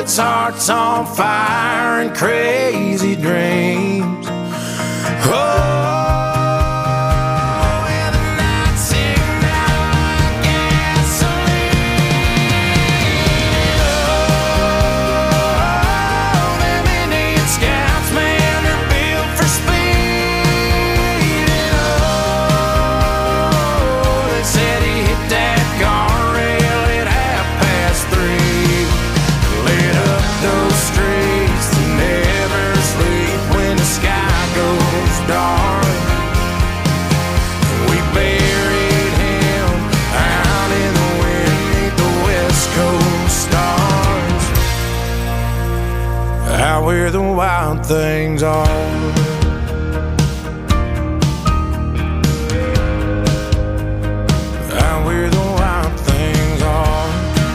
its heart's on fire and crazy dreams. Oh, where the wild things are. Out where the wild things are.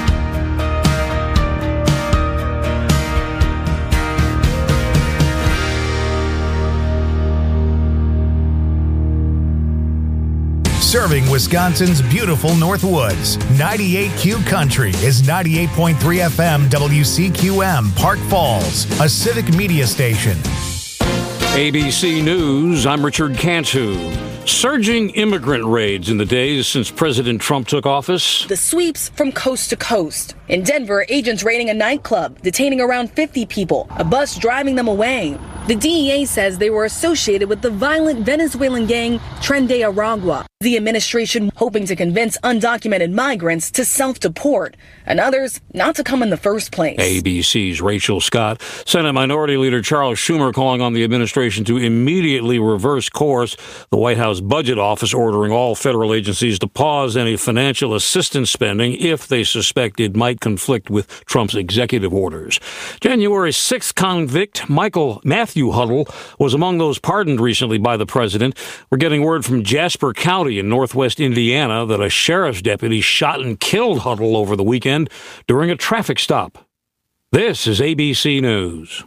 Serving Wisconsin's beautiful Northwoods, 98Q Country is 98.3 FM WCQM, Park Falls, a civic media station. ABC News, I'm Richard Cantu. Surging immigrant raids in the days since President Trump took office. The sweeps from coast to coast. In Denver, agents raiding a nightclub, detaining around 50 people, a bus driving them away. The DEA says they were associated with the violent Venezuelan gang Tren de Aragua. The administration hoping to convince undocumented migrants to self-deport and others not to come in the first place. ABC's Rachel Scott. Senate Minority Leader Charles Schumer calling on the administration to immediately reverse course. The White House Budget Office ordering all federal agencies to pause any financial assistance spending if they suspect it might conflict with Trump's executive orders. January 6th convict Matthew Huddle was among those pardoned recently by the president. We're getting word from Jasper County in northwest Indiana that a sheriff's deputy shot and killed Huddle over the weekend during a traffic stop. This is ABC News.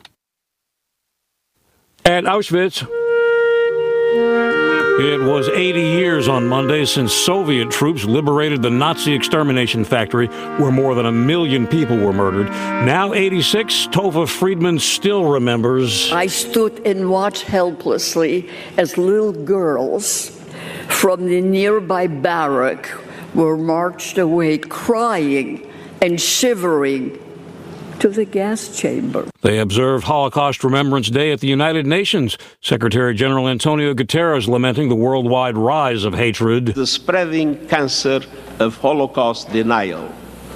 At Auschwitz, it was 80 years on Monday since Soviet troops liberated the Nazi extermination factory where more than 1 million people were murdered. Now 86, Tova Friedman still remembers. I stood and watched helplessly as little girls from the nearby barrack were marched away crying and shivering to the gas chamber. They observed Holocaust Remembrance Day at the United Nations. Secretary General Antonio Guterres lamenting the worldwide rise of hatred. The spreading cancer of Holocaust denial.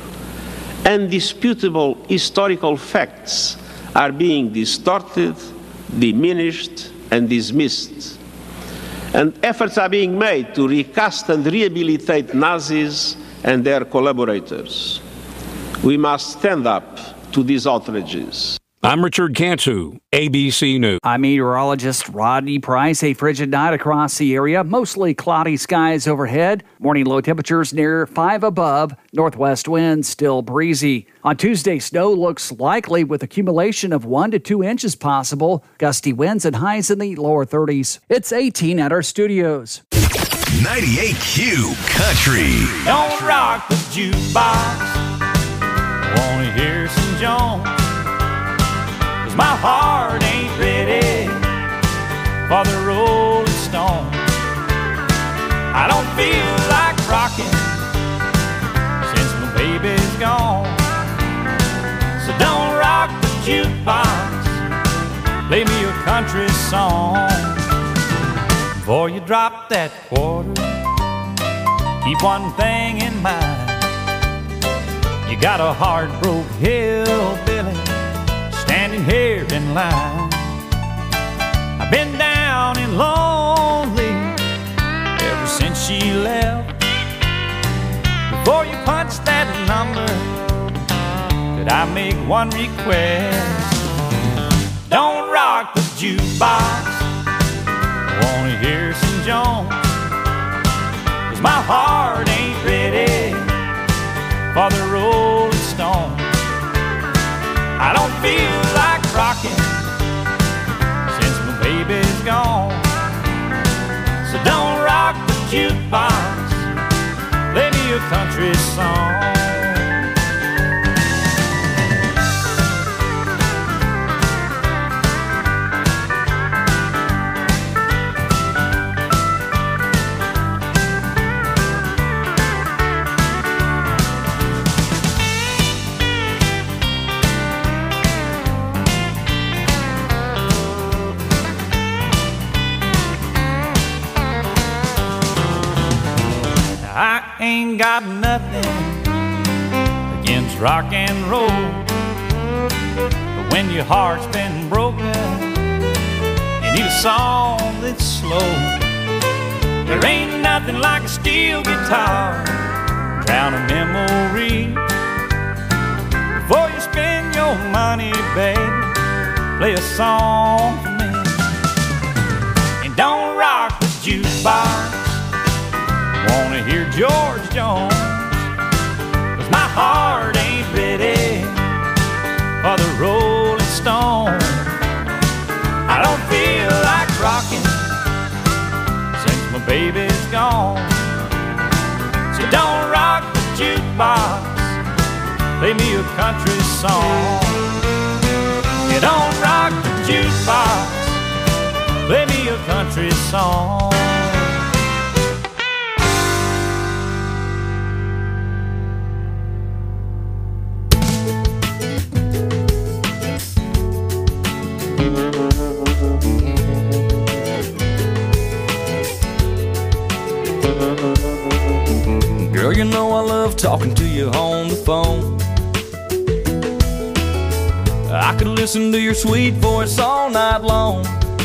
Undisputable historical facts are being distorted, diminished, and dismissed. And efforts are being made to recast and rehabilitate Nazis and their collaborators. We must stand up to these outrages. I'm Richard Cantu, ABC News. I'm meteorologist Rodney Price. A frigid night across the area. Mostly cloudy skies overhead. Morning low temperatures near 5 above. Northwest winds still breezy. On Tuesday, snow looks likely with accumulation of 1 to 2 inches possible. Gusty winds and highs in the lower 30s. It's 18 at our studios. 98Q Country. Don't rock the jukebox. Wanna hear some Jones? My heart ain't ready for the Rolling Stones. I don't feel like rocking since my baby's gone. So don't rock the jukebox, play me a country song. Before you drop that quarter, keep one thing in mind. You got a heart-broke hillbilly standing here in line. I've been down and lonely ever since she left. Before you punch that number, could I make one request? Don't rock the jukebox, I wanna hear some Jones. 'Cause my heart ain't ready for the Rolling Stones. I don't feel like rocking since my baby's gone. So don't rock the jukebox, play me a country song. ain't got nothing against rock and roll, but when your heart's been broken, you need a song that's slow. There ain't nothing like a steel guitar, drown a memory. Before you spend your money, baby, play a song for me. And don't rock the jukebox, wanna hear George Jones, 'cause my heart ain't ready for the Rolling Stone. I don't feel like rocking since my baby's gone. So don't rock the jukebox, play me a country song. You don't rock the jukebox, play me a country song. Girl, you know I love talking to you on the phone. I could listen to your sweet voice all night long.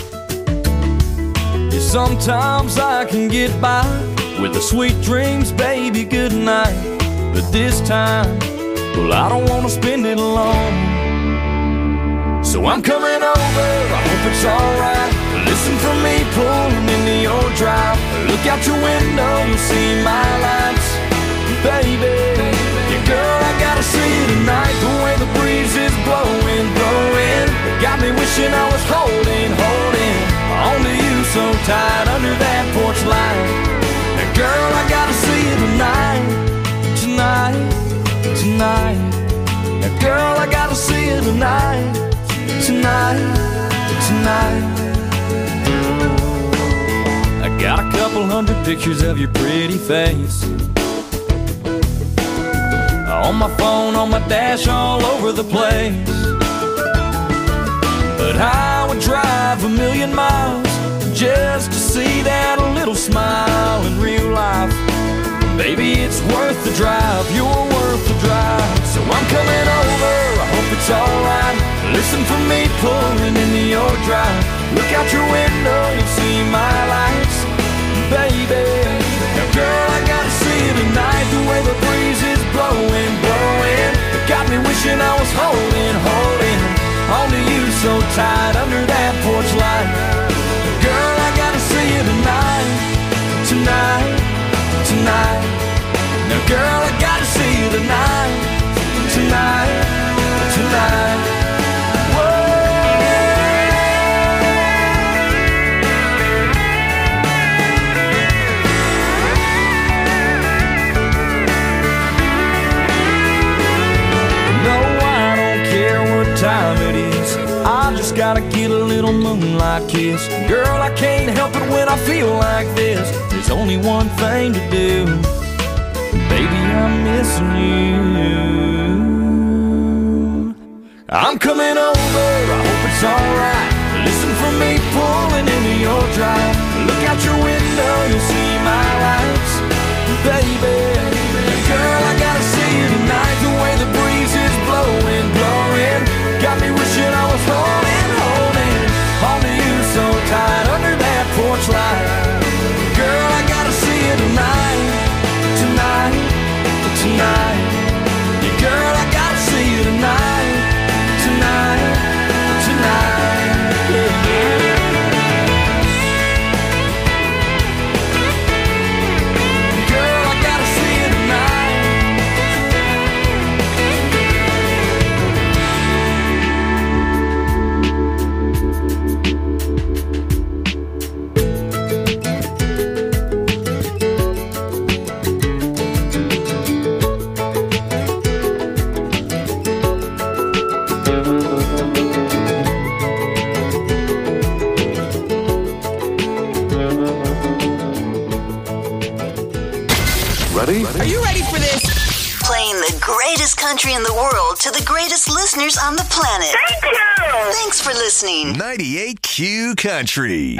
Yeah, sometimes I can get by with the sweet dreams, baby, good night. But this time, well, I don't want to spend it alone. So I'm coming over, I hope it's alright. Listen for me pulling into your drive. Look out your window, you'll see my lights. Baby, yeah, girl, I gotta see you tonight. The way the breeze is blowing, blowing, got me wishing I was holding onto you so tight under that porch light. Now, girl, I gotta see you tonight, tonight, tonight. Now, girl, I gotta see you tonight, tonight, tonight. I got a couple hundred pictures of your pretty face on my phone, on my dash, all over the place. But I would drive 1,000,000 miles just to see that little smile in real life. Baby, it's worth the drive, you're worth the drive. So I'm coming over, I hope it's alright. Listen for me pulling into your drive. Look out your window, you'll see my lights. Baby, now girl, I gotta see you tonight. The way the breeze is blowing, blowing, it got me wishing I was holding onto you so tight under that porch light. Girl, I gotta see you tonight, tonight, tonight. Now girl, I gotta see you tonight, tonight, tonight. Time it is, I just gotta get a little moonlight kiss. Girl, I can't help it when I feel like this. There's only one thing to do, baby, I'm missing you. I'm coming over, I hope it's alright. Listen for me pulling into your drive. Look out your window, you'll see my lights. Baby, girl, I gotta see you tonight. The way the breeze is blowing, blowing, got me wishing I was holding onto you so tight under that porch light. Girl, I gotta see you tonight, tonight, tonight. Yeah, girl, I gotta see you tonight, tonight, tonight. Yeah, yeah. Girl, I gotta see you tonight. Ready? Are you ready for this? Playing the greatest country in the world to the greatest listeners on the planet. Thank you! Thanks for listening. 98Q Country.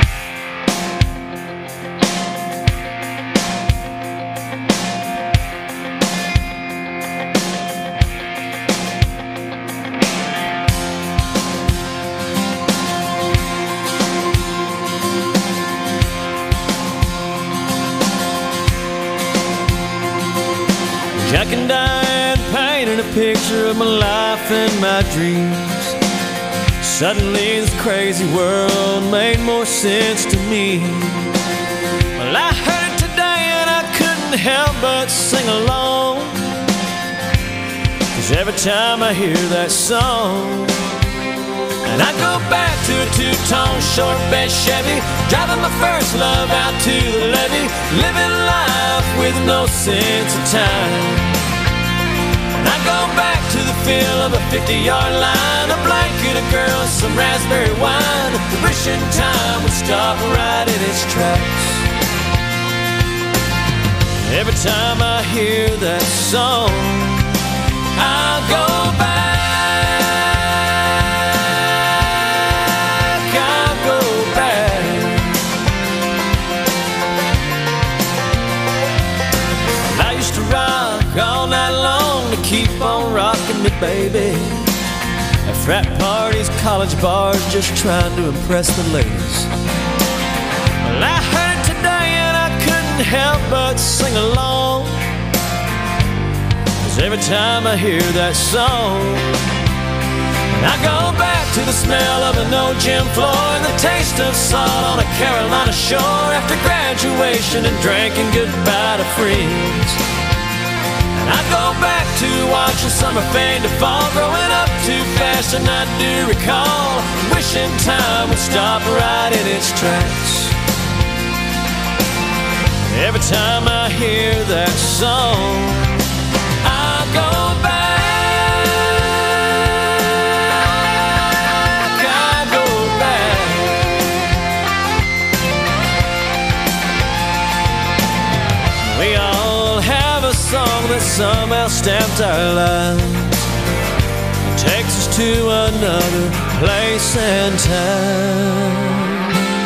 picture of my life and my dreams. Suddenly this crazy world made more sense to me. Well, I heard it today and I couldn't help but sing along, 'cause every time I hear that song, and I go back to a two-tone short bed Chevy, driving my first love out to the levee, living life with no sense of time. And I go back to the feel of a 50-yard line, a blanket, a girl, and some raspberry wine, wishing time would stop right in its tracks. Every time I hear that song, I'll go back. All night long to keep on rocking me, baby. At frat parties, college bars, just trying to impress the ladies. Well, I heard it today and I couldn't help but sing along, 'cause every time I hear that song, and I go back to the smell of an old gym floor and the taste of salt on a Carolina shore after graduation and drinking goodbye to friends. I go back to watching summer fade to fall, growing up too fast, and I do recall wishing time would stop right in its tracks. Every time I hear that song, I go back, I go back. We all have a song that somehow stamped our lives and takes us to another place and time.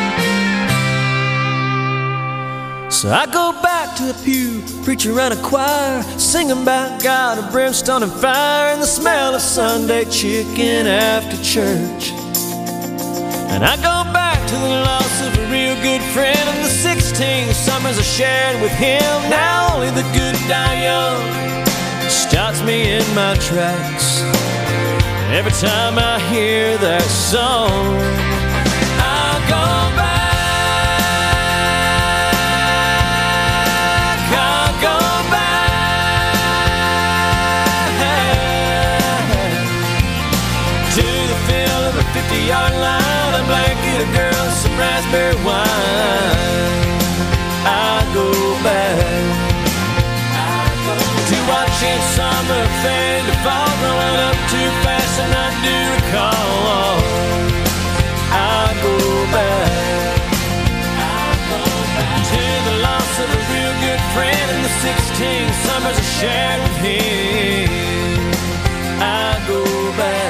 So I go back to the pew, preacher and a choir, singing about God and brimstone and fire and the smell of Sunday chicken after church. And I go back to the loss of a real good friend and the 16 summers I shared with him. Now only the good die young stops me in my tracks. Every time I hear that song, I go back, I go back to the feel of a 50-yard line, a blanket, a girl, some raspberry wine. I go back to watching summer fade to fall, growing up too fast, and I do recall. I go back to the loss of a real good friend and the 16 summers I shared with him. I go back.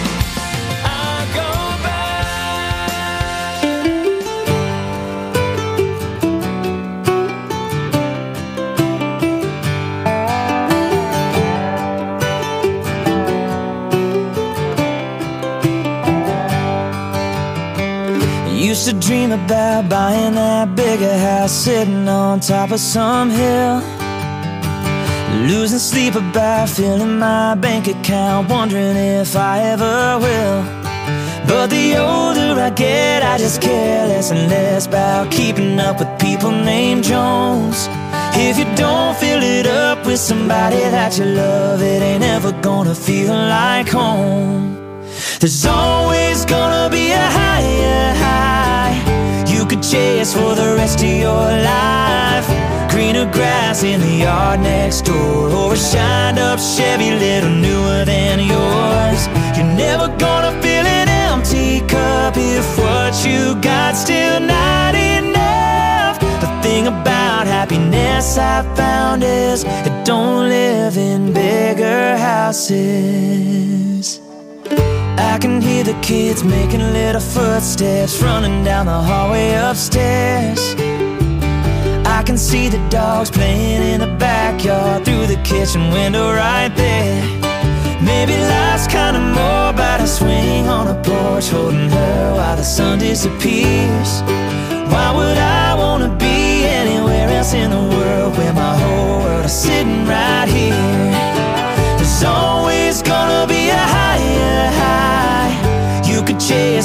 Used to dream about buying that bigger house, sitting on top of some hill, losing sleep about filling my bank account, wondering if I ever will. But the older I get, I just care less and less about keeping up with people named Jones. If you don't fill it up with somebody that you love, it ain't ever gonna feel like home. There's always gonna be a higher high you could chase for the rest of your life. Greener grass in the yard next door, or a shined up Chevy little newer than yours. You're never gonna fill an empty cup if what you got still not enough. The thing about happiness I found is it don't live in bigger houses. I can hear the kids making little footsteps running down the hallway upstairs. I can see the dogs playing in the backyard through the kitchen window right there. Maybe life's kinda more about a swing on a porch, holding her while the sun disappears. Why would I wanna be anywhere else in the world where my whole world is sitting right here? There's always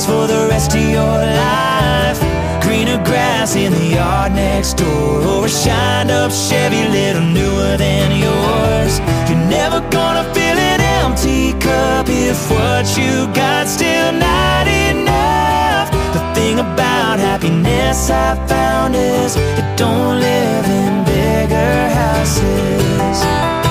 chase for the rest of your life. Greener grass in the yard next door, or a shined up Chevy little newer than yours. You're never gonna fill an empty cup if what you got still not enough. The thing about happiness I found is it don't live in bigger houses.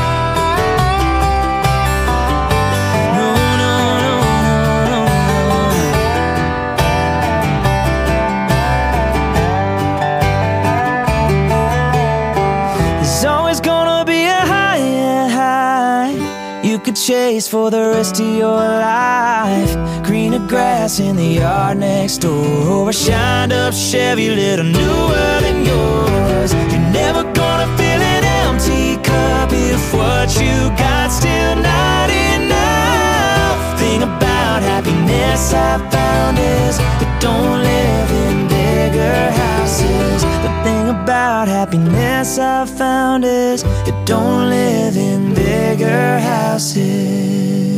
Chase for the rest of your life. Greener grass in the yard next door, or a shined up Chevy little newer than yours. You're never gonna fill an empty cup if what you got still not enough. Thing about happiness I found is it don't live in bigger houses. The thing about happiness I found is it don't live in bigger houses.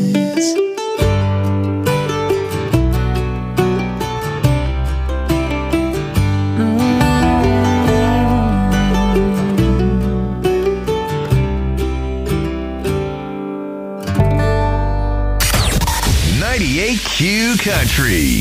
Q Country.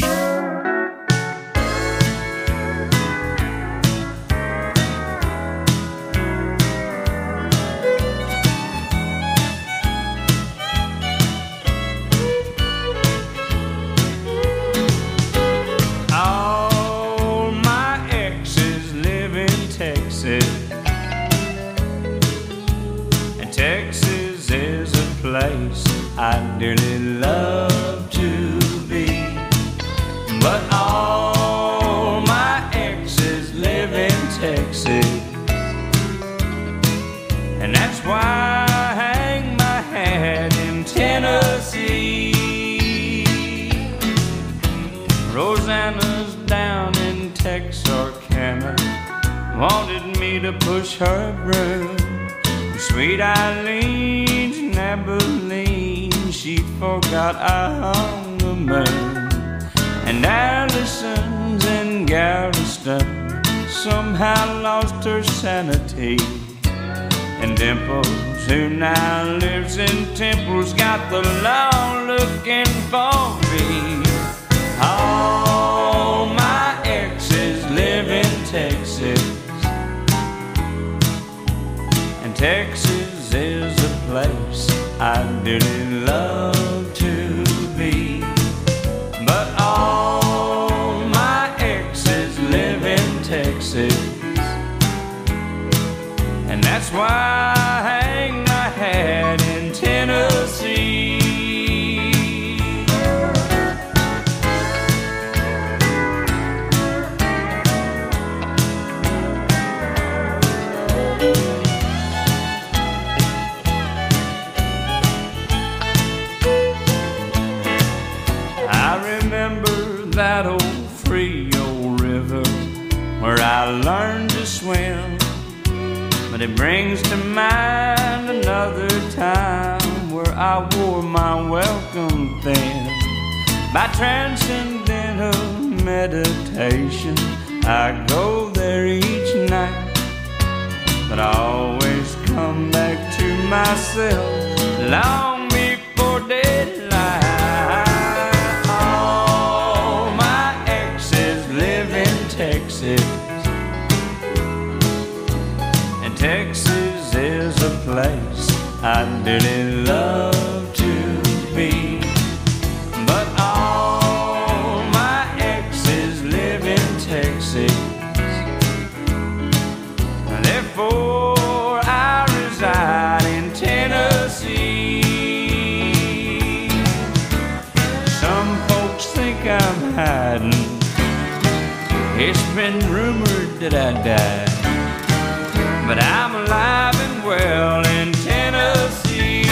All my exes live in Texas, and Texas is a place I dearly love. But all my exes live in Texas, and that's why I hang my hat in Tennessee. Rosanna's down in Texarkana, wanted me to push her broom. Sweet Eileen's in Abilene, she forgot I hung the moon. And Allison's in Galveston somehow lost her sanity. And Dimples, who now lives in Temple's got the law looking for me. All my exes live in Texas, and Texas is a place I dearly love to be. But all my exes live in Texas, and that's why I hang my hat in Tennessee. That old Frio River where I learned to swim, but it brings to mind another time where I wore my welcome thin. By transcendental meditation, I go there each night, but I always come back to myself long before daylight. Texas, and Texas is a place I dearly love to be. But all my exes live in Texas, therefore I reside in Tennessee. Some folks think I'm hiding, it's been rumored that I died, but I'm alive and well in Tennessee.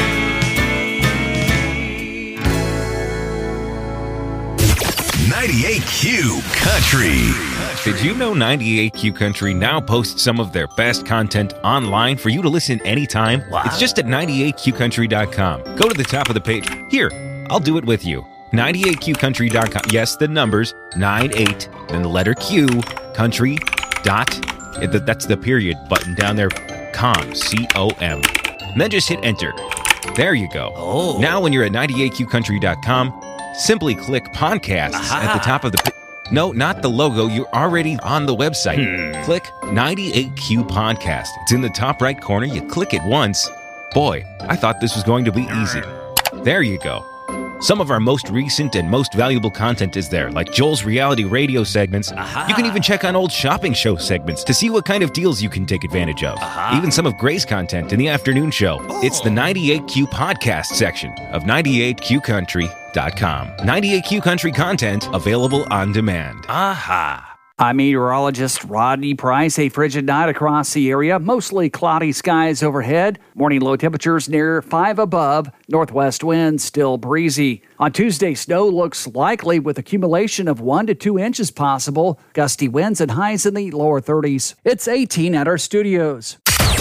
98Q Country. Did you know 98Q Country now posts some of their best content online for you to listen anytime? Wow. It's just at 98QCountry.com. Go to the top of the page. Here, I'll do it with you. 98qcountry.com. Yes, the numbers 98 and the letter Q country dot. That's the period button down there. Com, C-O-M. And then just hit enter. There you go. Oh. Now when you're at 98qcountry.com, simply click podcasts at the top of the... No, not the logo. You're already on the website. Click 98Q Podcast. It's in the top right corner. You click it once. Boy, I thought this was going to be easy. There you go. Some of our most recent and most valuable content is there, like Joel's reality radio segments. You can even check on old shopping show segments to see what kind of deals you can take advantage of. Even some of Gray's content in the afternoon show. It's the 98Q Podcast section of 98qcountry.com. 98Q Country content available on demand. I'm meteorologist Rodney Price. A frigid night across the area. Mostly cloudy skies overhead. Morning low temperatures near 5 above. Northwest winds still breezy. On Tuesday, snow looks likely with accumulation of 1 to 2 inches possible. Gusty winds and highs in the lower 30s. It's 18 at our studios.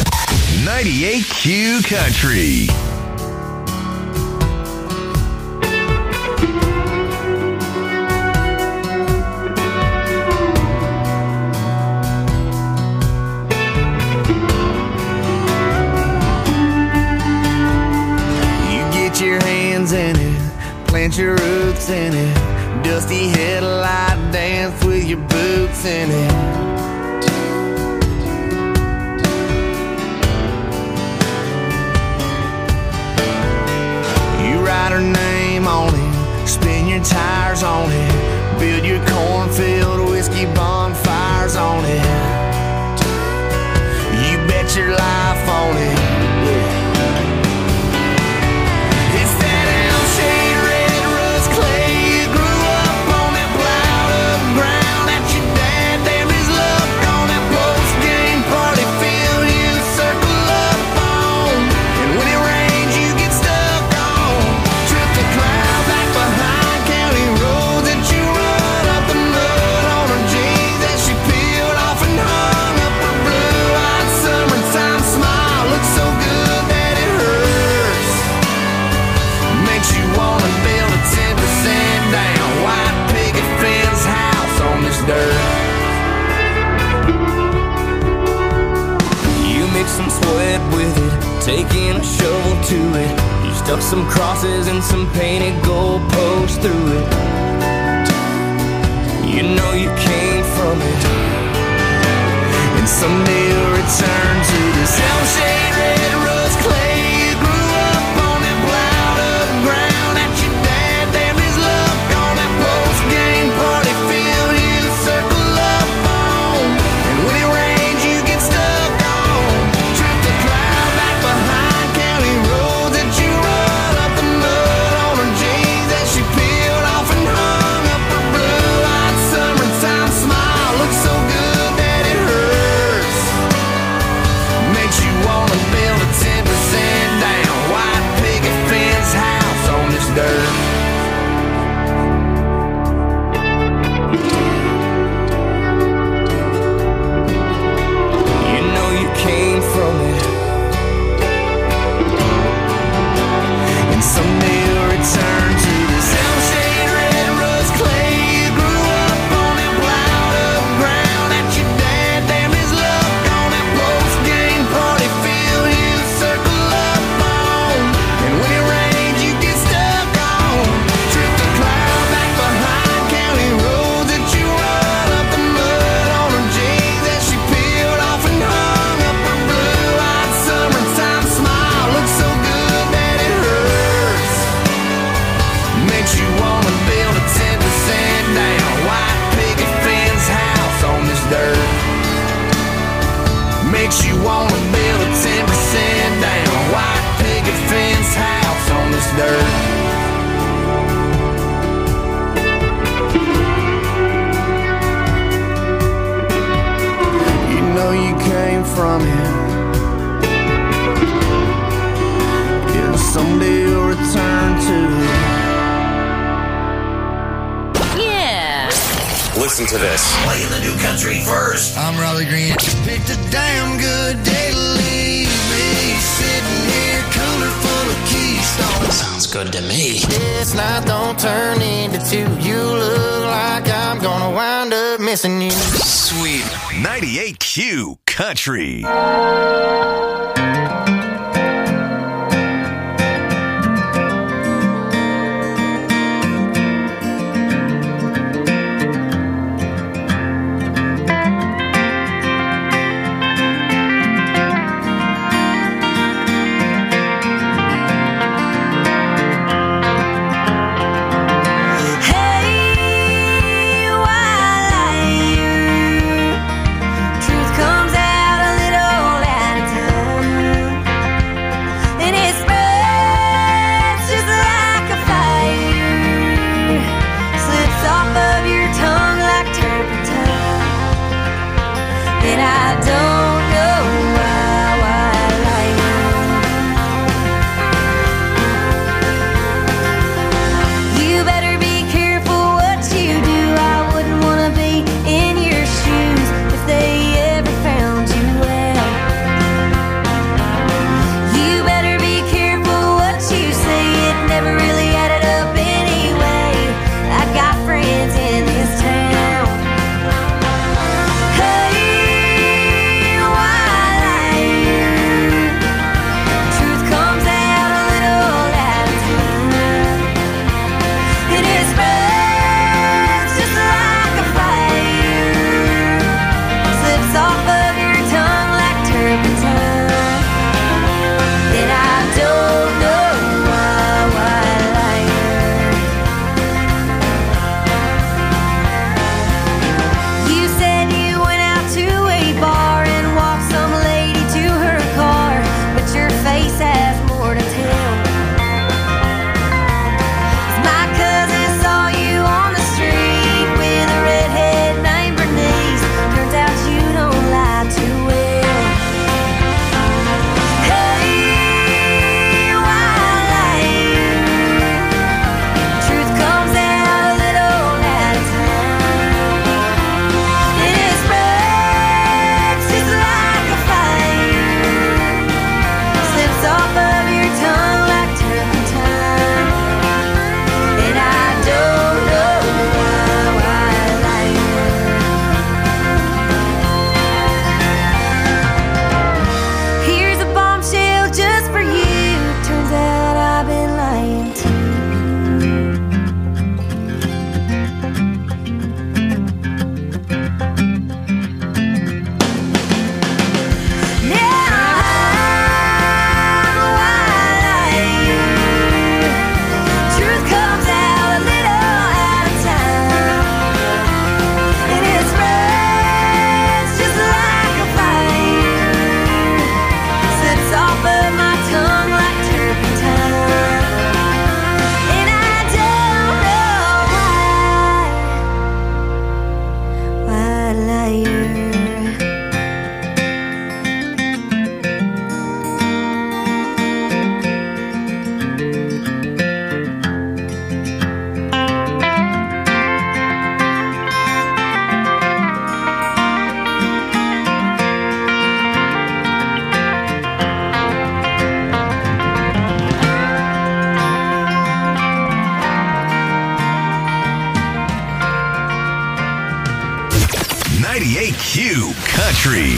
98Q Country. Your hands in it, plant your roots in it, dusty headlight dance with your boots in it. You write her name on it, spin your tires on it, build your cornfield whiskey bonfires on it. You bet your life on it. Some sweat with it, taking a shovel to it. You stuck some crosses and some painted goalposts through it. You know you came from it, and someday you'll return to this shade red rust clay. You grew up on that plowed up ground that your dad damned his luck on that post-game party field you circle up on. And when it rains you get stuck. Makes you wanna build a 10% down white picket fence house on this dirt. You know you came from it. Yeah, someday you'll return to it. Listen to this. Playing the new country first. I'm Raleigh Green. Picked a damn good day to leave me sitting here, cooler full of keys. Stone. Sounds good to me. This night don't turn into two. You look like I'm gonna wind up missing you. Sweet 98Q Country. Q Country.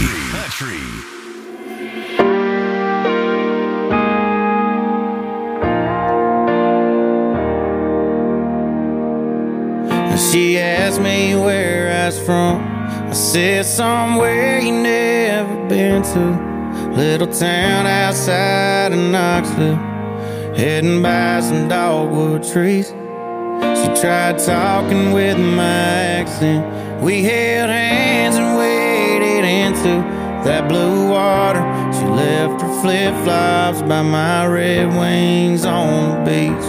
She asked me where I was from. I said somewhere you never been to. Little town outside of Knoxville, heading by some dogwood trees. She tried talking with my accent. We held hands and waded into that blue water. She left her flip-flops by my Red Wings on the beach.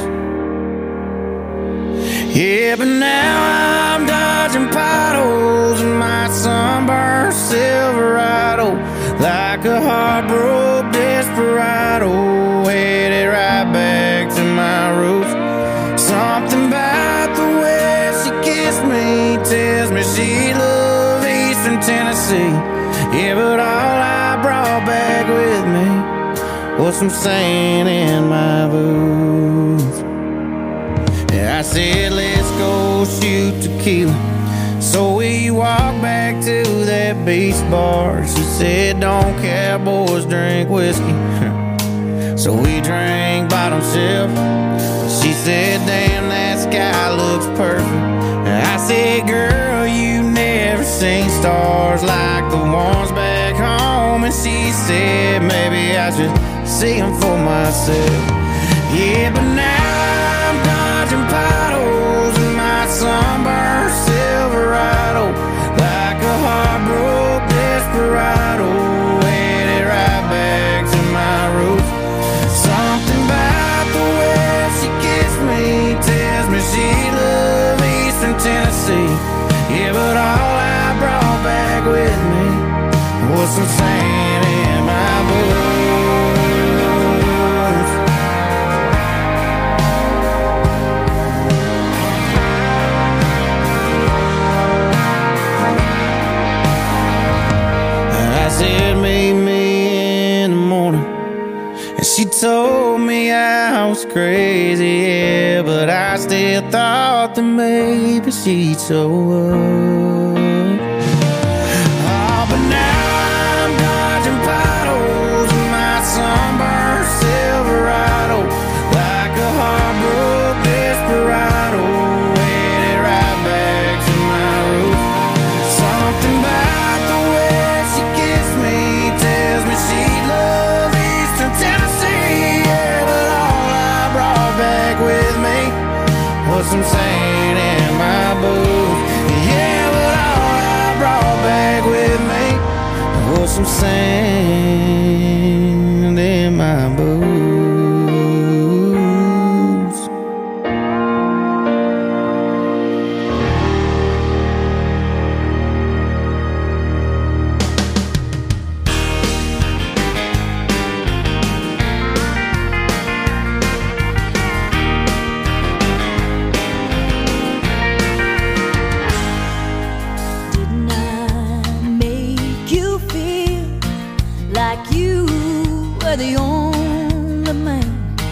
Yeah, but now I'm dodging potholes in my sunburned Silverado, like a heartbroken desperado, headed right back to my roots. Something about the way she kissed me tells me she loved Eastern Tennessee. Yeah, but all I brought back with me with some sand in my boots. I said, let's go shoot tequila. So we walked back to that beach bar. She said, don't cowboys drink whiskey. So we drank bottom shelf. She said, damn, that sky looks perfect. I said, girl, you never seen stars like the ones back home. And she said, maybe I should see them for myself. Yeah, but now I'm dodging potholes in my sunburned Silverado, like a heartbroken desperado, headed right back to my roots. Something about the way she kissed me tells me she loves Eastern Tennessee. Yeah, but all I brought back with me was some sand in my boots. I said, meet me in the morning. And she told me I was crazy, yeah, but I still thought that maybe she'd show up. Oh, but now I'm dodging potholes in my sunburned Silverado, like a heartbroken desperado, headed right back to my roots. Something about the way she kissed me tells me she loves Eastern Tennessee. Yeah, but all I brought back with me was some sand in my boots. Yeah, but all I brought back with me was some sand in my boots. Didn't I make you feel like you were the only man?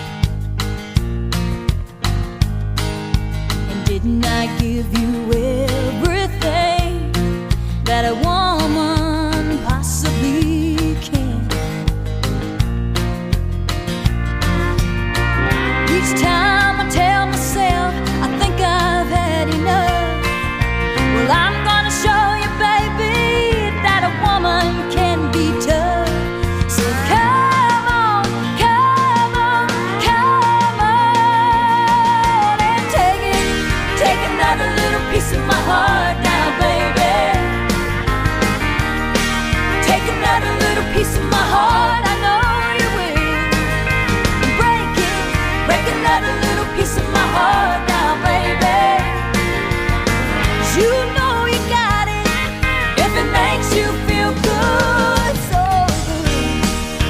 And didn't I give you everything that a woman possibly can? Each time I tell myself I think I've had enough, well, I'm gonna show you, baby, that a woman can be tough. So come on, come on, come on, and take another little piece of my heart now, baby. Take another little piece of my heart, I know you will. Break another little piece of my heart now, baby. 'Cause you know you got it if it makes you feel good, so good.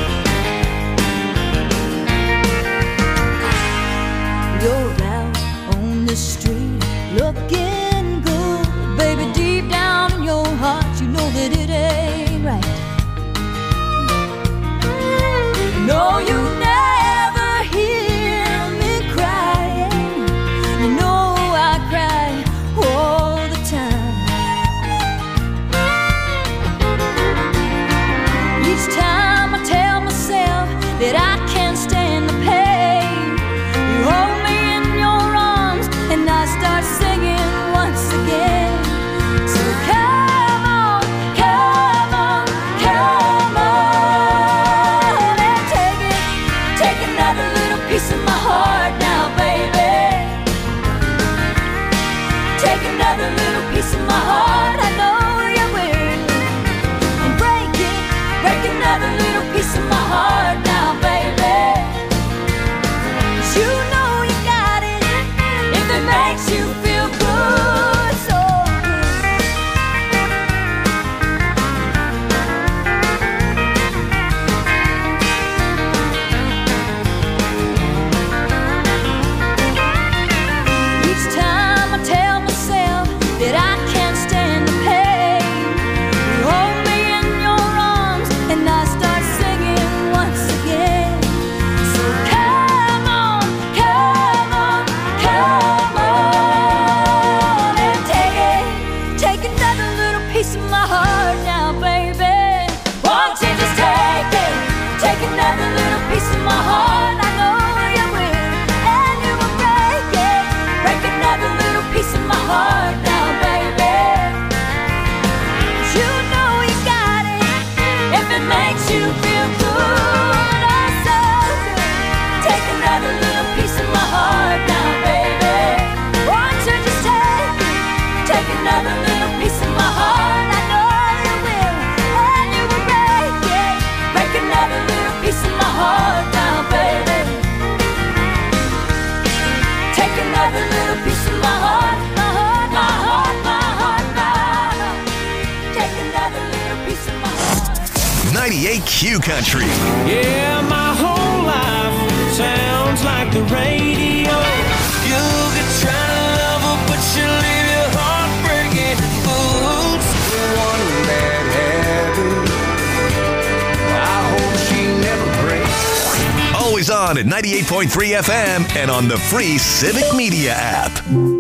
You're out on the street looking good, baby. Deep down in your heart, you know that it ain't right. No, you never hear me crying. You know I cry all the time. Each time I tell myself that I can't stand the pain, you hold me in your arms and I start singing once again. So come on, come on, come on, and take another little piece of my heart now, baby. Take another little piece of my heart, I know you will. And break another little piece of my heart now, baby. 'Cause you know you got it if it makes you feel good, so good. Each time I tell myself that I can't stand the pain, you hold me in your arms and I start singing once again. 98Q Country. Yeah, my whole life sounds like the radio. You could try to love her, but she'll leave your heart breaking. Oops, one bad habit. I hope she never breaks. Always on at 98.3 FM and on the free Civic Media app.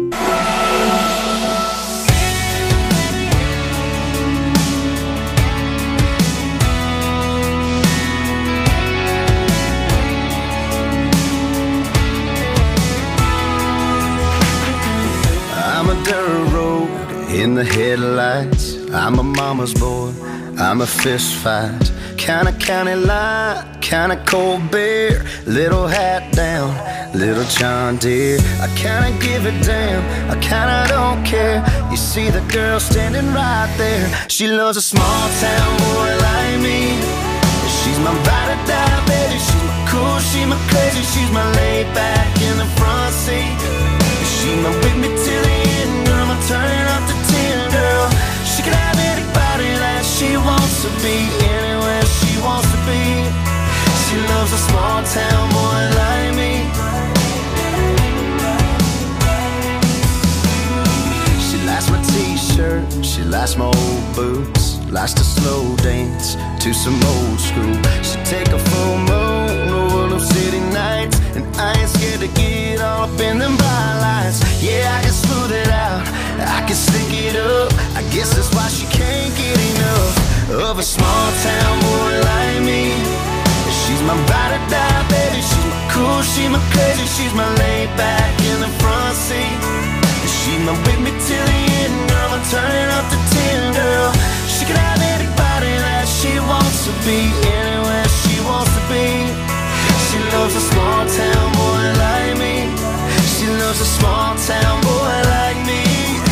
Dirt road in the headlights. I'm a mama's boy, I'm a fist fight. Kinda county line, kinda cold beer. Little hat down, little John Deere. I kinda give a damn, I kinda don't care. You see the girl standing right there. She loves a small town boy like me. She's my ride or die baby. She's my cool, she's my crazy. She's my laid back in the front seat. She's my with me till the end, girl. I'm turning up to 10, girl. She can have anybody that she wants to be, anywhere she wants to be. She loves a small town boy like me. She likes my t-shirt, she likes my old boots, likes to slow dance to some old school. She take a full moon over them city nights, and I ain't scared to get all up in them bright lights. Yeah, I can smooth it out, I can slick it up. I guess that's why she can't get enough of a small town boy like me. She's my ride or die baby. She's my cool, she's my crazy. She's my laid back in the front seat. She's my with me till the end, girl. I'm turning up to 10, girl. She can have anybody that she wants to be, anywhere she wants to be. She loves a small town boy like me. She loves a small town boy like me.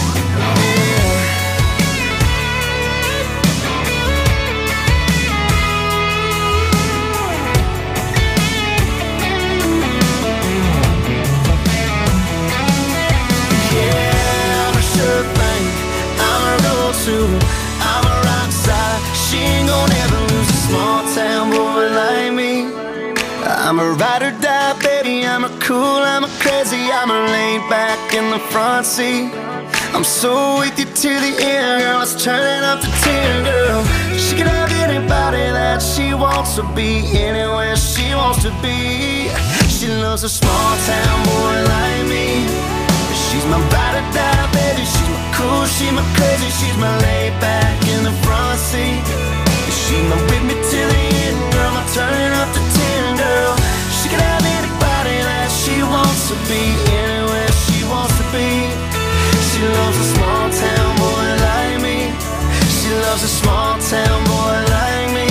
I'm a rock star. She ain't gonna ever lose a small town boy like me. I'm a ride or die baby. I'm a cool, I'm a crazy. I'm a laid back in the front seat. I'm so with you to the end, girl. Let's turn it up to 10, girl. She can have anybody that she wants to be, anywhere she wants to be. She loves a small town boy like me. She's my ride or die baby. She's my cool, she's my crazy. She's my laid back in the front seat. She's my with me till the end, girl. I'm turning up to 10, girl. She can have anybody that she wants to be, anywhere she wants to be. She loves a small town boy like me. She loves a small town boy like me.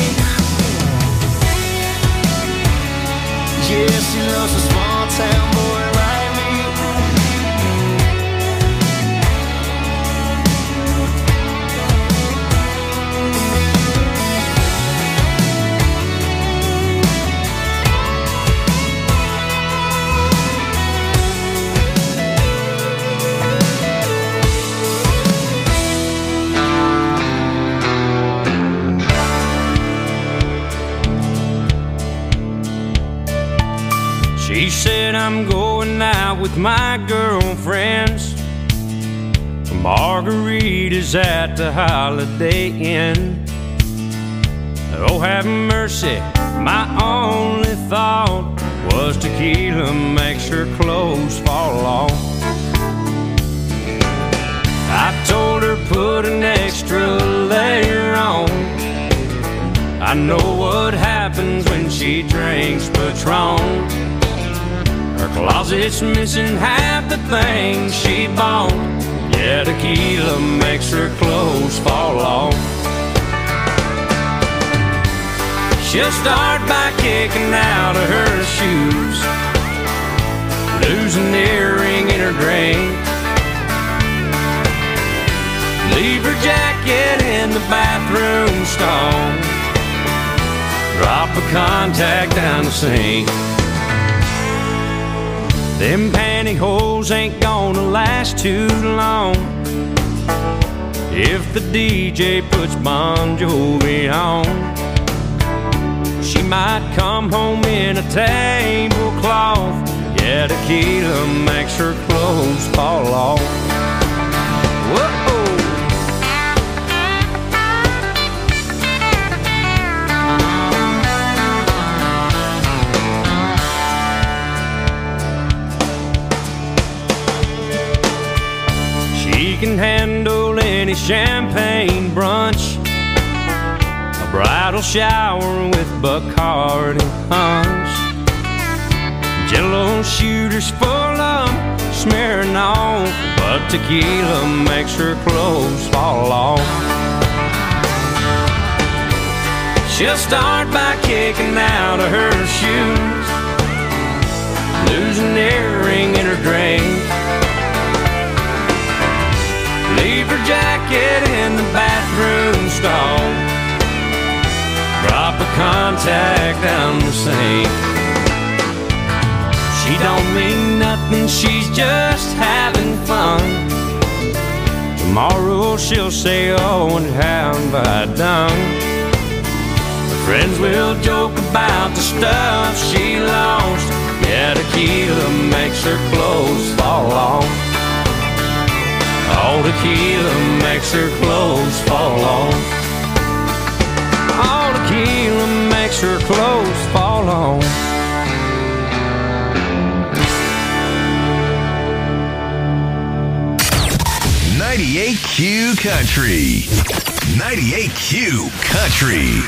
Yeah, she loves a small town boy like me. She said I'm going out with my girlfriends. Margaritas at the Holiday Inn. Oh, have mercy, my only thought was tequila makes her clothes fall off. I told her put an extra layer on. I know what happens when she drinks Patron. Her closet's missing half the things she bought. Yeah, tequila makes her clothes fall off. She'll start by kicking out of her shoes, lose an earring in her drink, leave her jacket in the bathroom stall, drop a contact down the sink. Them pantyhose ain't gonna last too long if the DJ puts Bon Jovi on. might come home in a tablecloth. Yeah, tequila makes her clothes fall off. Whoa! She can handle any champagne brunch, a bridal shower with Bacardi punch, Jello shooters full of smearing off, but tequila makes her clothes fall off. She'll start by kicking out of her shoes, lose an earring in her drink, leave her jacket in the bathroom stall, drop a contact down the sink. She don't mean nothing, she's just having fun. Tomorrow she'll say, oh, what have I done? Her friends will joke about the stuff she lost. Yeah, tequila makes her clothes fall off. All tequila makes her clothes fall off. All tequila makes her clothes fall off. .98Q Country. 98Q Country.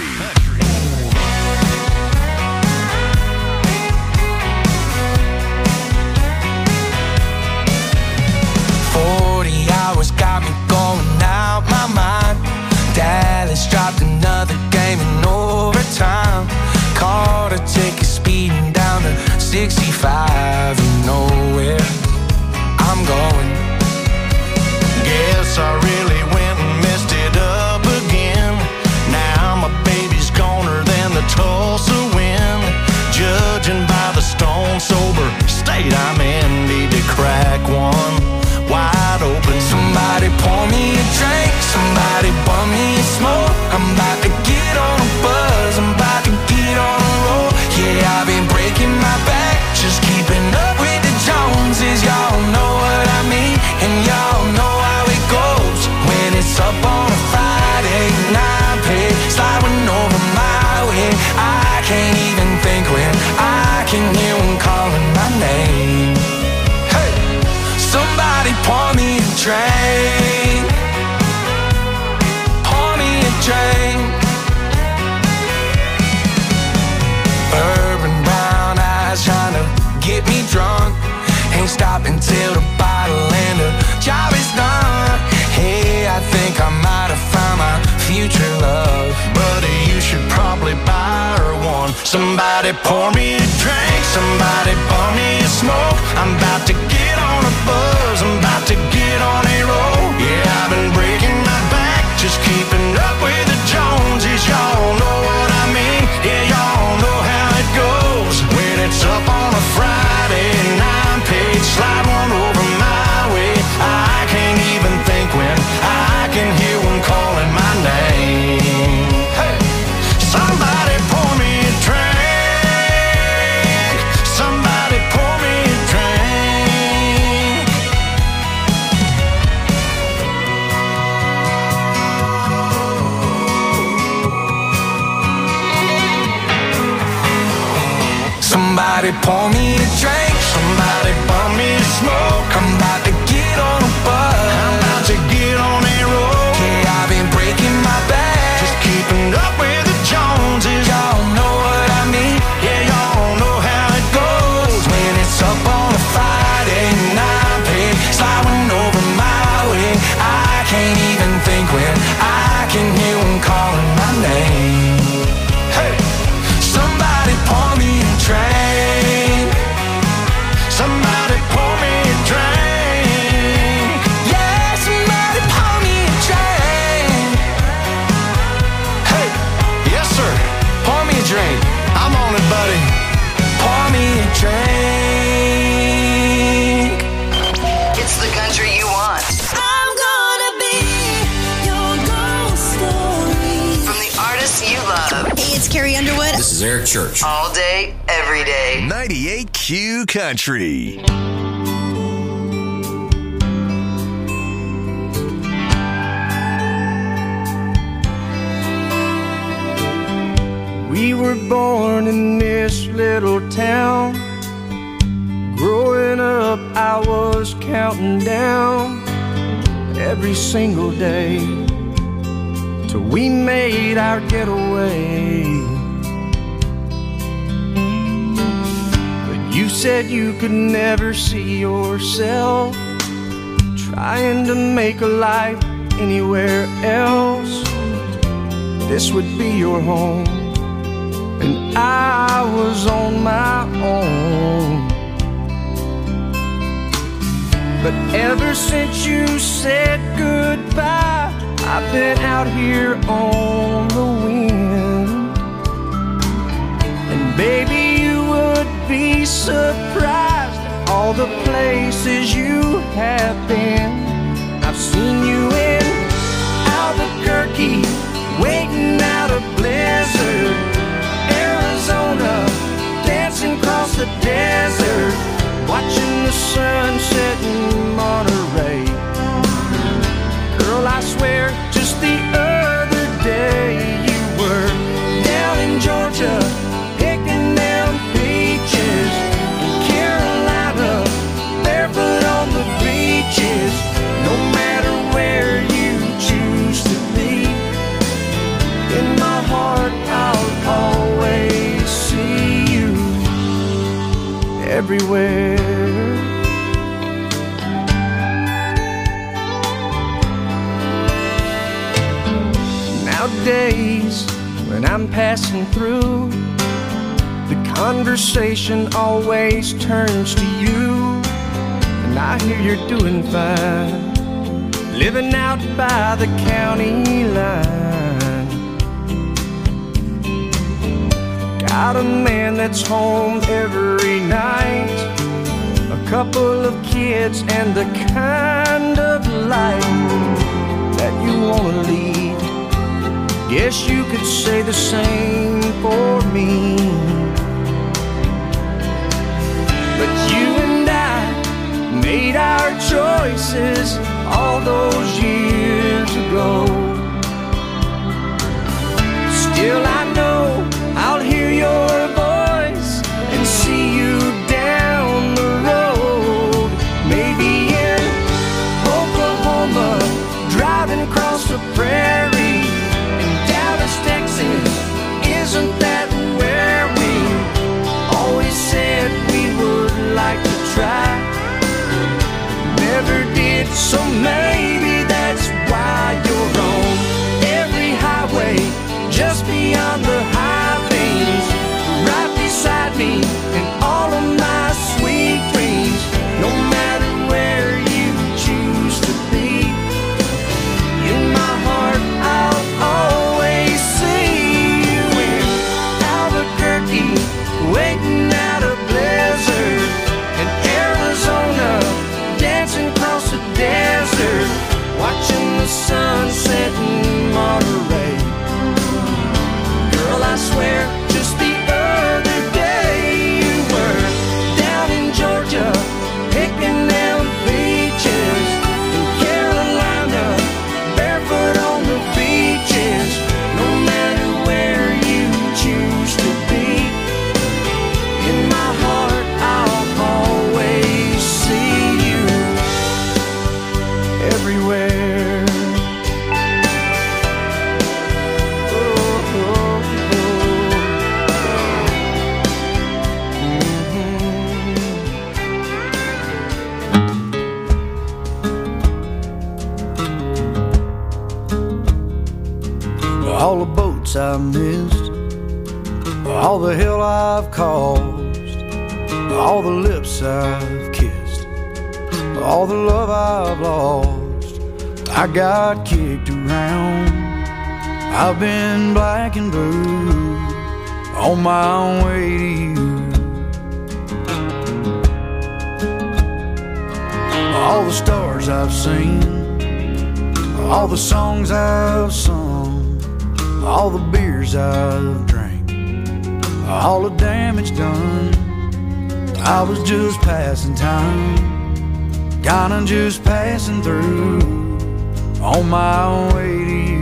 Got me going out my mind. Dallas dropped another game in overtime. Caught a ticket speeding down to 65. You know where I'm going. Guess I really went and messed it up again. Now my baby's goner than the Tulsa wind. Judging by the stone sober state I'm in, need to crack one wide open. Somebody pour me a drink, somebody bum me a smoke. I'm about to get on a buzz, I'm about to get on a roll. Yeah, I've been breaking my back, just keeping up with the Joneses. Y'all know what I mean, and y'all know how it goes. When it's up on a Friday night, pay sliding over my way. I can't even think when I can hear them calling my name. Hey, somebody pour me a drink, pour me a drink. Urban brown eyes trying to get me drunk. Ain't stopping till the bottle and the job is done. Hey, I think I might have found my future love. Buddy, you should probably buy her one. Somebody pour me a drink, somebody pour me a smoke. I'm about to get on a buzz, I'm about to get on a roll. Yeah, I've been breaking my back, just keeping up with the Joneses. Y'all know what I mean, yeah, y'all know how it goes. When it's up on a Friday night, page slide one over my way. I can't even think when I can hear one calling my name. Hey, somebody pour me a drink, somebody pour me a drink. Somebody pour me a drink, somebody pour me a smoke. I'm about to get on a buzz, I'm about to get on a roll. yeah, I've been breaking my back, Just keeping up with the Joneses. y'all know what I mean. Yeah, y'all know how it goes. When it's up on a Friday night, pay sliding over my way. I can't even think when I can hear them calling my name. Hey, Somebody pour me a drink, somebody pour me a drink. yeah, somebody pour me a drink. Hey, yes sir, Pour me a drink, I'm on it, buddy. pour me a drink. It's the country you want. I'm gonna be This is Eric Church. All day, every day. 98Q Country. We were born in this little town. Growing up, I was counting down every single day till we made our getaway. But you said you could never see yourself trying to make a life anywhere else. This would be your home, and I was on my own. But ever since you said goodbye, I've been out here on the wind. And baby, you would be surprised at all the places you have been. I've seen you in Albuquerque, waiting out a blizzard, Arizona, dancing across the desert, watching the sunset in Monterey. Girl, I swear, just the other day you were down in Georgia, picking down peaches, in Carolina, barefoot on the beaches. No matter where you choose to be, in my heart I'll always see you everywhere. Nowadays, when I'm passing through, the conversation always turns to you. And I hear you're doing fine, living out by the county line. Got a man that's home every night, a couple of kids, and the kind of life that you wanna lead. Guess you could say the same for me. But you and I made our choices all those years ago. Still I know I'll hear your voice and see you down the road. Maybe in Oklahoma, driving across the prairie. Texas, isn't that where we always said we would like to try? Never did, so maybe that's why you're on every highway, just beyond the high things, right beside me in all of my sweet dreams. No matter where you choose to be, in my heart I'll always waiting out a blizzard, in Arizona, dancing across the desert, watching the sunset in Monterey. Girl, I swear, just the other day you were down in Georgia, picking down peaches, in Carolina, barefoot on the beaches. No matter where you choose to be, in my heart I'll always see you everywhere. Oh, oh, oh. All the boats I missed, all the hell I've caused, all the lips I've kissed, all the love I've lost. I got kicked around, I've been black and blue, on my way to you. All the stars I've seen, all the songs I've sung, all the beers I've drank, all the damage done. I was just passing time, kinda just passing through, on my way to you.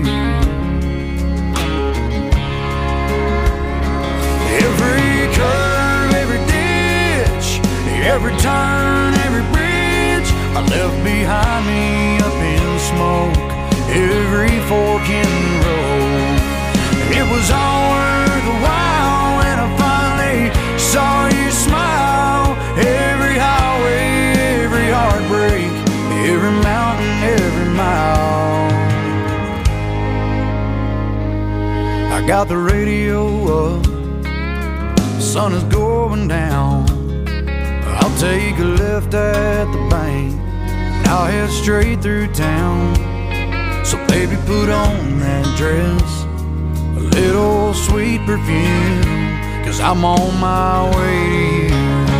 Every curve, every ditch, every turn, every bridge I left behind me up in smoke. Every fork in the road, it was all worth the while when I finally saw you smile. Every highway, every heartbreak, every mountain, every mile. I got the radio up, the sun is going down. I'll take a left at the bank, and I'll head straight through town. So baby, put on that dress, a little sweet perfume, 'cause I'm on my way to you.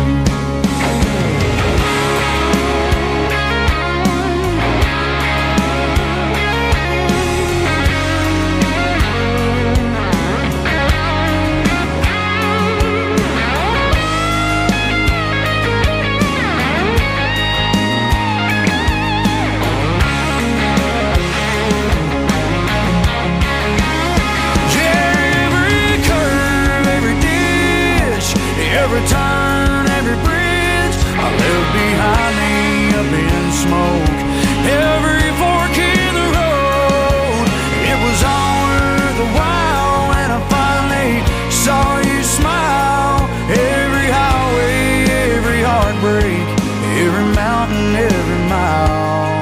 Every turn, every bridge I left behind me up in smoke. Every fork in the road, it was all worth the while when I finally saw you smile. Every highway, every heartbreak, every mountain, every mile.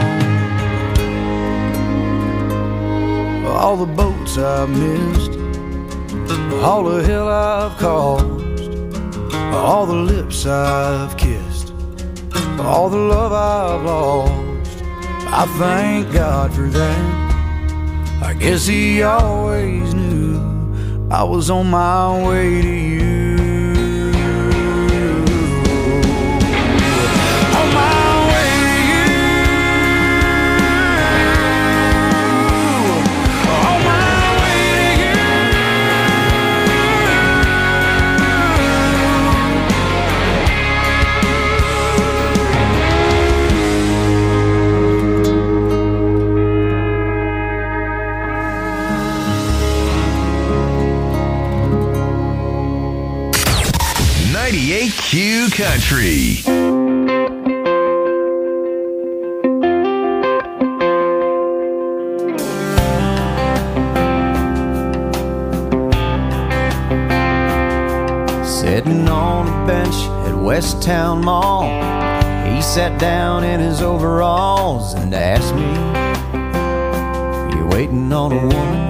All the boats I've missed, all the hell I've caused, all the lips I've kissed, all the love I've lost. I thank God for that. I guess He always knew I was on my way to you. On my way to you. On my way to you. 98Q Country. Sitting on a bench at West Town Mall, he sat down in his overalls and asked me, "You waiting on a woman?"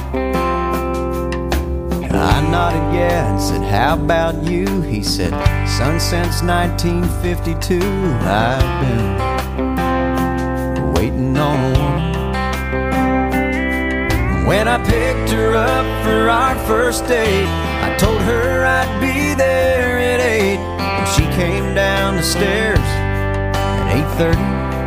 I nodded yeah and said, "How about you?" He said, "Son, since 1952 I've been waiting on a woman." When I picked her up for our first date, I told her I'd be there at 8, and she came down the stairs at 8:30.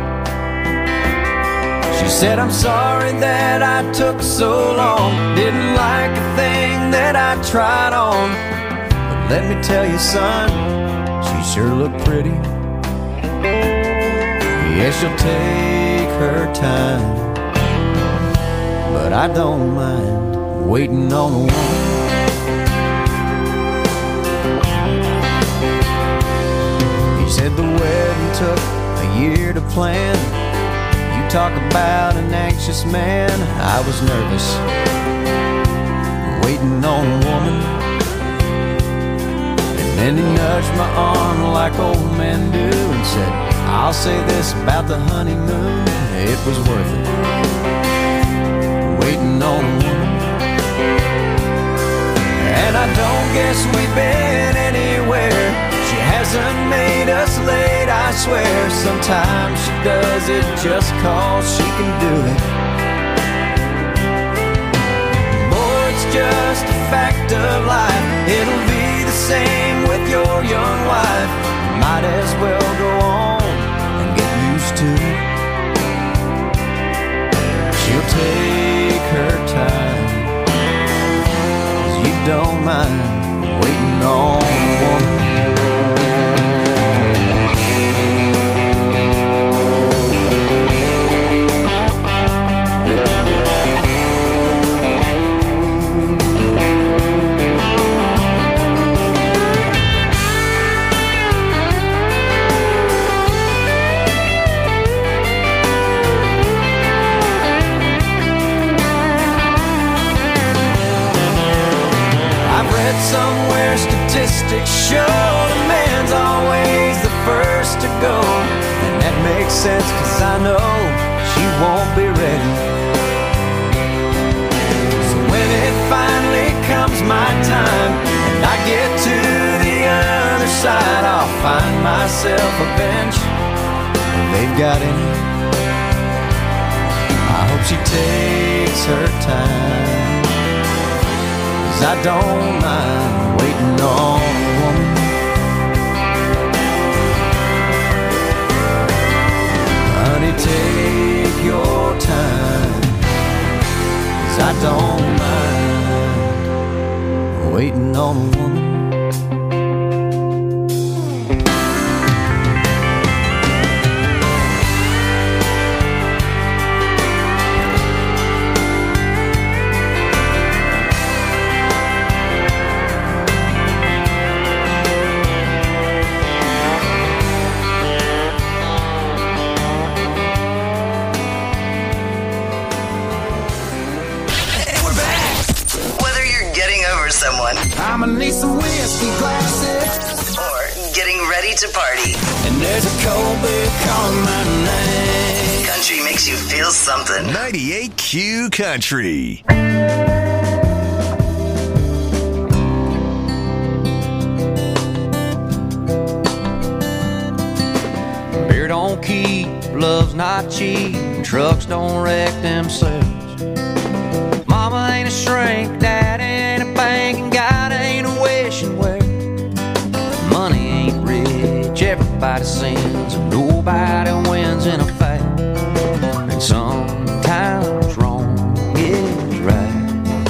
She said, "I'm sorry that I took so long, didn't like a thing that I tried on, but let me tell you, son, she sure looked pretty. Yeah, she'll take her time, but I don't mind waiting on a woman." He said the wedding took a year to plan. Talk about an anxious man. I was nervous, waiting on a woman. And then he nudged my arm like old men do and said, "I'll say this about the honeymoon, it was worth it, waiting on a woman." And I don't guess we've been anywhere. She hasn't made us late, I swear. Sometimes she does it just 'cause she can do it. Boy, it's just a fact of life. It'll be the same with your young wife. You might as well go on and get used to it. She'll take her time, 'cause you don't mind waiting sense, 'cause I know she won't be ready. So when it finally comes my time and I get to the other side, I'll find myself a bench they've got in it. I hope she takes her time, 'cause I don't mind waiting on a woman. Honey, take your time, 'cause I don't mind waiting on a woman. Someone. I'ma need some whiskey glasses. Or getting ready to party. And there's a cold beer calling my name. Country makes you feel something. 98Q Country. Beer don't keep, love's not cheap, trucks don't wreck themselves. Mama ain't a shrink, dad ain't a bank, and God ain't a wishing well. Money ain't rich, everybody sins, and nobody wins in a fight. And sometimes wrong is right.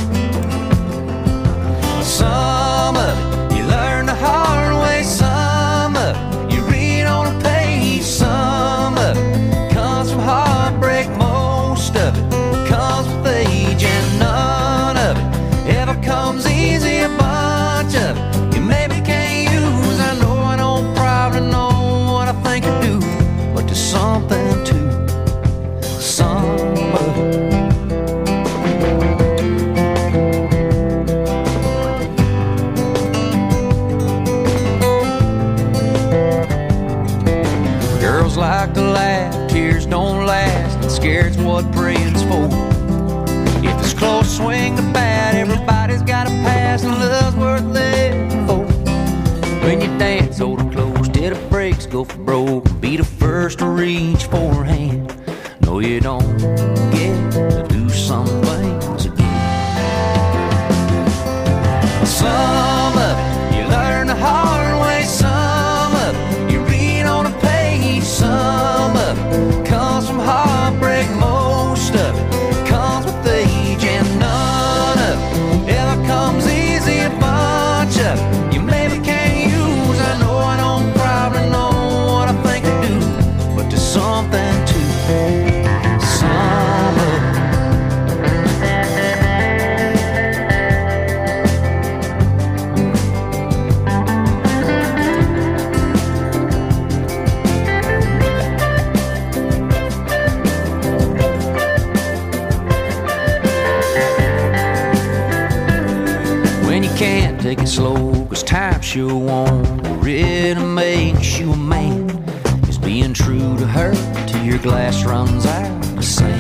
Some of it you learn the hard way, some of it you read on a page, some of it comes from heartbreak, most of it comes with age, and none of it ever comes easy. A bunch of it you maybe can't use. I know I don't probably know what I think I do, but there's something to some of it. Girls like to laugh, tears don't last, and scared's what praying's for. If it's close, swing the bat, everybody's got a pass, and love's worth living for. When you dance, hold it close till the brakes go for broke. Be the first to reach for her hand. No, you don't get to do some things again. Some of it you learn the hard way, some of it you read on a page, some of it comes from heartbreak, most of it comes with age, and none of it ever comes easy. A bunch of it you maybe can't use. I know I don't probably know what I think I do, but there's something to some of it. When you can't take it slow, 'cause time sure won't really makes you a man. Is being true to her till your glass runs out of sand.